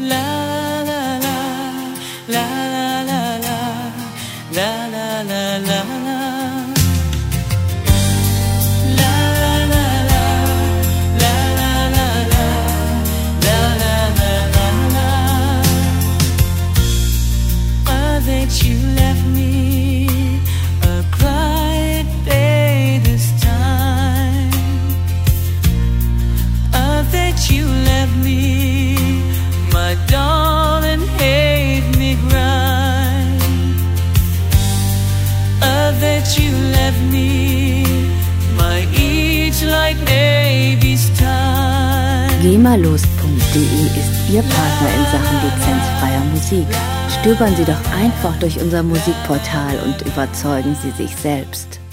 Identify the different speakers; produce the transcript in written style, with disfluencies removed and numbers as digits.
Speaker 1: GEMALost.de ist Ihr Partner in Sachen lizenzfreier Musik. Stöbern Sie doch einfach durch unser Musikportal und überzeugen Sie sich selbst.